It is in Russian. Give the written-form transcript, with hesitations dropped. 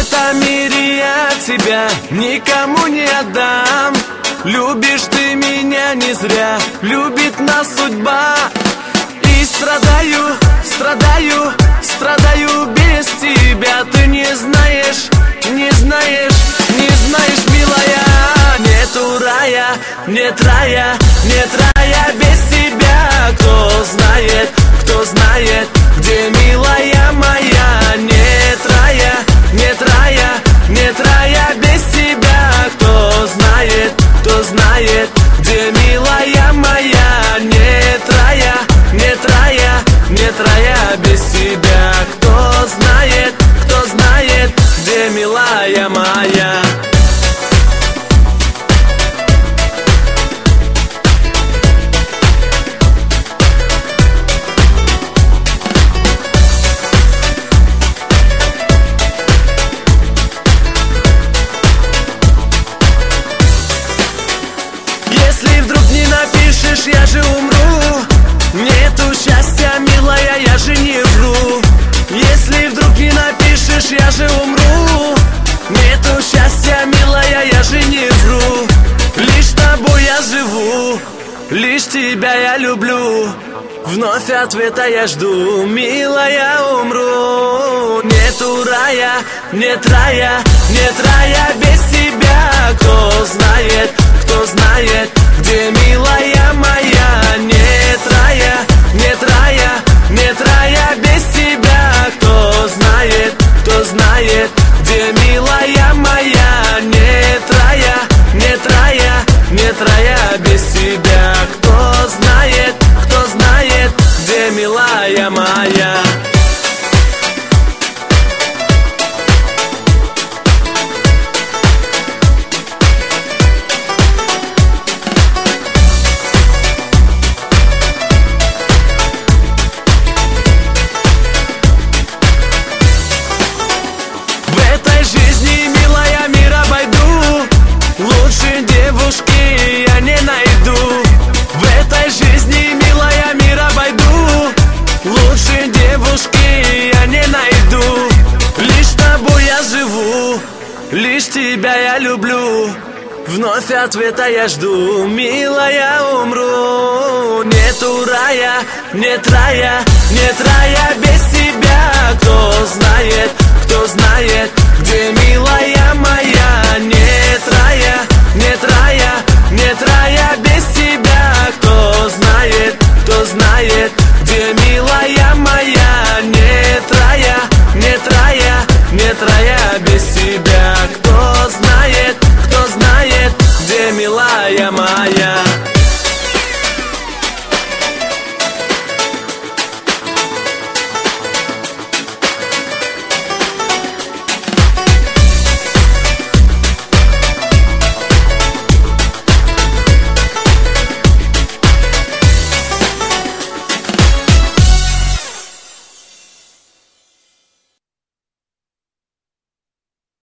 этом мире я тебя никому не отдам. Любишь ты меня не зря, любит нас судьба. И страдаю, страдаю, страдаю без тебя. Ты не знаешь, не знаешь, не знаешь, милая. Нету рая, нет рая, нет рая без тебя. Кто знает, где милая моя? Нет рая, нет рая, нет рая без тебя. Кто знает, где милая моя? Нет рая, нет рая, нет рая без тебя. Кто знает, где милая моя? Если вдруг не напишешь, я же умру. Нету счастья, милая, я же не вру. Если вдруг не напишешь, я же умру. Нету счастья, милая, я же не вру. Лишь тобой я живу, лишь тебя я люблю. Вновь ответа я жду, милая, умру. Нету рая, нет рая, нет рая без тебя. Кто знает, где милая моя? Нет рая, нет рая, нет рая без тебя. Кто знает, где милая моя? Нет рая, нет рая, нет рая без тебя. Кто знает, где милая моя? В этой жизни, милая, мир обойду. Лучше девушки я не найду. В этой жизни, милая, мир обойду. Лучше девушки я не найду. Лишь тобой я живу, лишь тебя я люблю. Вновь ответа я жду, милая, умру. Нету рая, нет рая, нет рая без тебя. Кто знает, где милая моя? Нет рая, нет рая, нет рая без тебя. Кто знает, где милая моя? Нет рая, нет рая, нет рая без тебя. Кто знает, где милая моя?